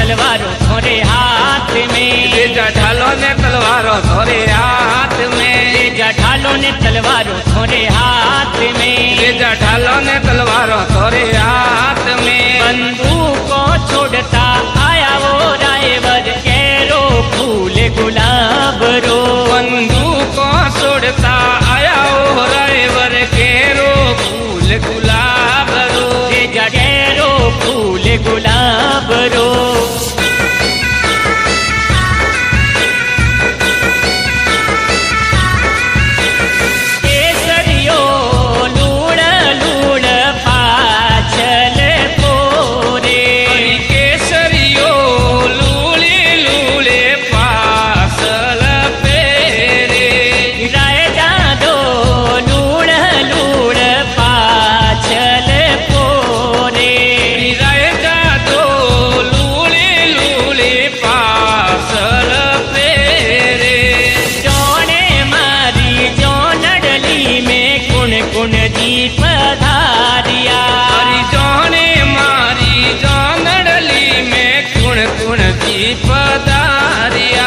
तलवारों थोरे हाथ में, तेजा ढालो ने तलवारों थोरे हाथ में, तेजा ढालो ने तलवारों थोरे हाथ में, तेजा ढालो ने तलवारों थोरे हाथ में। बंदूकों छोड़ता आया वो रायवर, केरो फूल गुलाब रो, बंदूकों छोड़ता आया वो रायवर, केरो फूल गुलाब रो, तेजा केरो फूल गुलाब रो। केसरियो लूड़ लूड़ पाछल पोरे, केसरियो लूले लूले पासल पेरे, राय जादो लूड़ लूड़ पाछल पोरे, राय जादो लूले लूले पासल पेरे। जोने मारी जो नडली में कुण कुण दीप धारिया, हरिजोने मारी जानडली में कुण कुण दीप दारिया।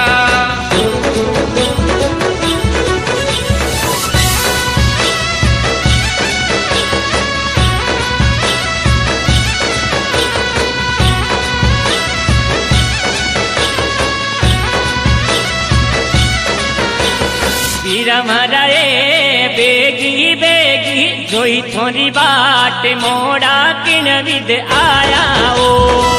वीर मराए बेगी बेगी जोई थोरी बाट, मोड़ा किन विद आया ओ,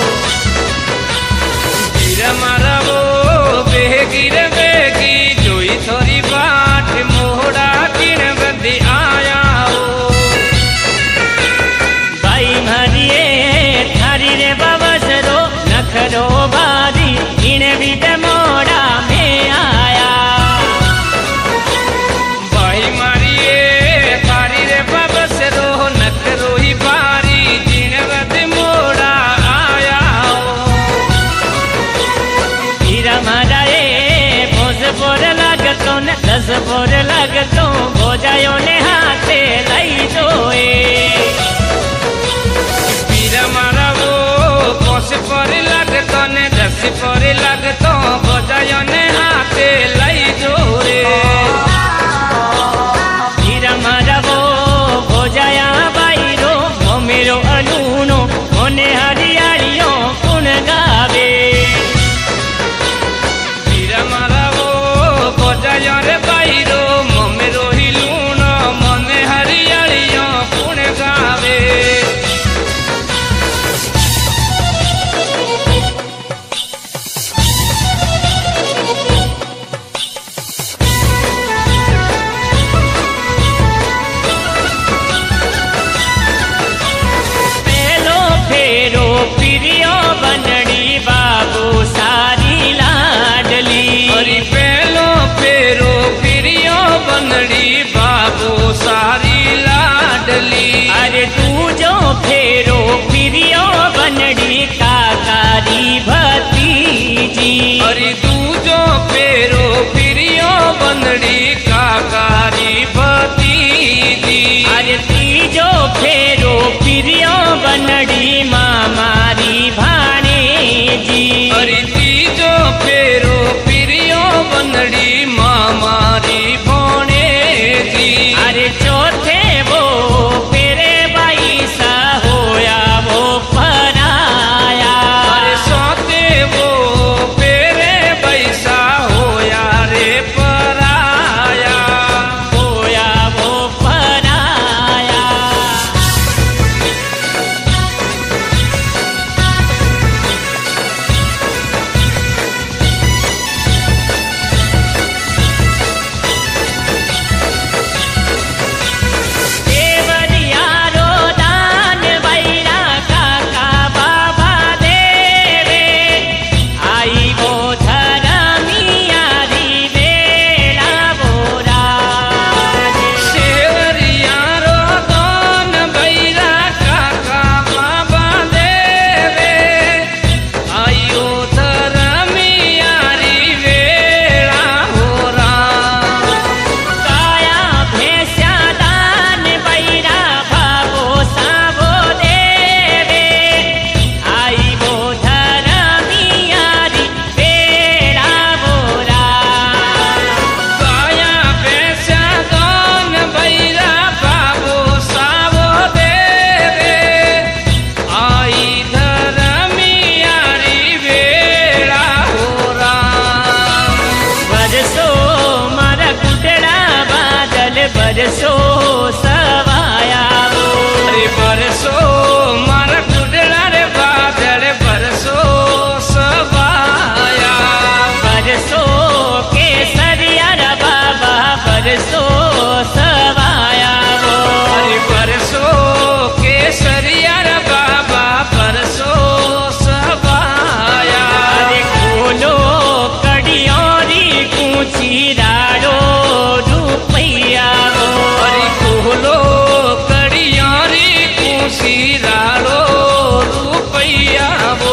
वीर मारवो बेगी रे बेगी जोई थोरी बाट, मोड़ा किन बदी आया हो। भाई मारिए थारी रे बवसरो नखरो भारी, किन विद मोड़ा में आया, भाई मारिए थारी रे बबस रो नखरो ही बारी, जिन बद मोड़ा आया हो। वीर मराए भोज पोर लागतो न दस पोर लागतो, भोजायो ने हाथे लई जोए, वीर मारवो कोस पर लगतो ने दस पर लगतो, बजायो ने हाथे लई जोरे। वीर मारवो भोजाया बाईरो, मेरो अलूनो मोने हरियालियो कुण गावे, वीर मारवो बजायो रे बाईरो, मेरो ही लूण मने हरियालियो कुण गावे। पेलो फेरो पिरियो बनड़ी बाबू सारी लाडली, हरि पेलो फेरो पिरियो बनड़ी बाबू सारी लाडली। अरे तू जो फेरो पिरियो बनड़ी काकारी भतीजी, हरि दूजो फेरो पिरियो बनड़ी काकारी भतीजी। अरे तीजो फेरो पिरियो बनड़ी मामारी भाणेजी, हरि तीजो फेरो पिरियो बनड़ी मामारी भोणेजी। अरे चौथे वो फेरे बाई सा होया वो पराया, अरे सोते वो फेरे बैसा होया रे पराया। बरसो सवायावो अरे बरसो मारा गुडला रे बादल बरसो सवाया बरसो केसरिया रा बाबा बरसो सवायावो अरे बरसो केसरिया रे बाबा बरसो सवाया अरे खोलो कड़ियोरी कूची राड़ो रुपैयावो अरे खोलो कड़ियारी कुसी राड़ो रुपैया वो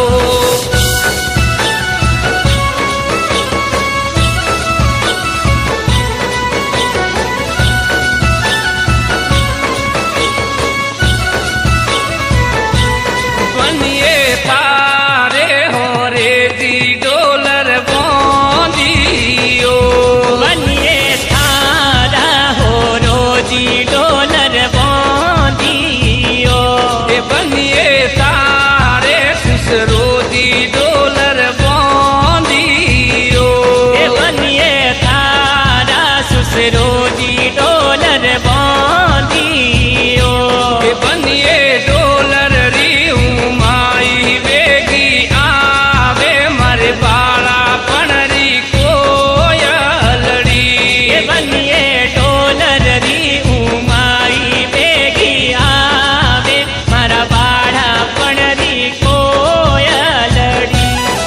बनिए तारे हो रे दी डोलर बोंदियो बनिए थारा हो रोजी डोलर बोंदियो ए बनिए तारे सुसरो दी डोलर बोंदियो ए बनिए थारा सुसरो जी डोलर बोंदियो ए बनिए डोलर री उमाई बेगी आवे मर बाला पणरी कोयलड़ी ए बनिए डोलर री उमाई बेगी आवे मारा बाड़ा पणरी कोयलड़ी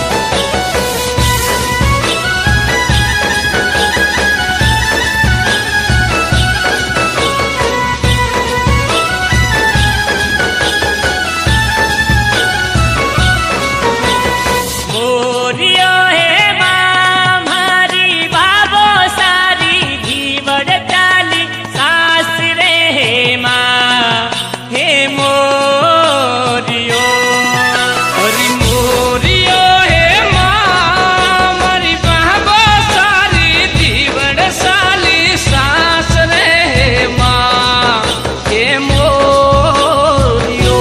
मोरियो हे माँ मारी बाबो सारी घीवड़ डाली सास रे हे माँ हे मोरियो हरि मोरियो हे माँ मरी बाबा सारी दीवड़ साली सास रे हे माँ हे मोरियो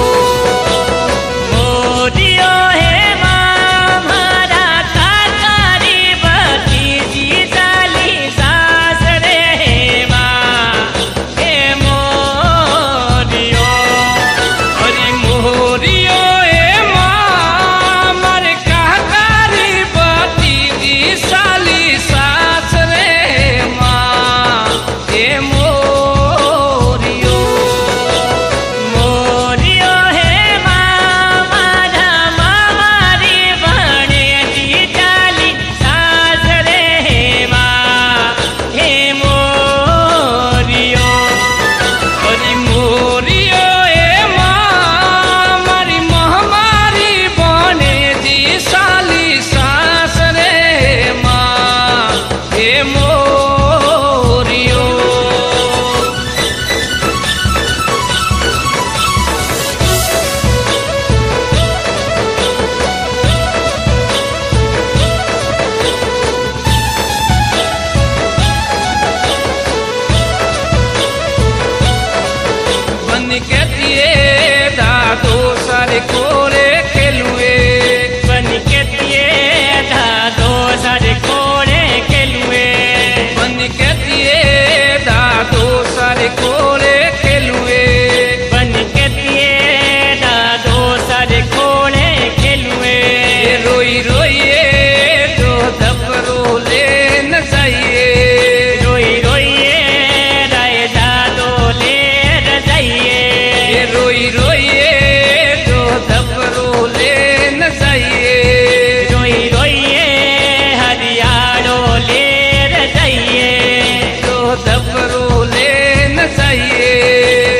मोरियो हे माँ मारा काकारी भतीजी साली सास रे हे माँ हे मोरियो हरि मोरियो हे माँ मर कहकारी बतीजी साली सास रे माँ हे मोरियो मोरियो हे माँ मारा मामारी भणेजी डाली सास रे हे माँ हे मोरियो हरि मोरियो हे माँ मरी महामारी बने जी साली सास रे माँ हे मोरियो बन के दिए दादो सारे कोरे खेलुए बन के दिए दादो सर कोड़े खेलुए बन के दिए दादो सारे कोरे खेलुए बन के दिए दादो सर कोड़े खेलुए ये रोई रोइए जो दबरो ले न जाइए रोई रोइए राय दादो ले रजाइए ये रोई रोइए जो दबरो ले न जाइए रोई रोइए हरियाणो ले रजाइए जो दबरो ले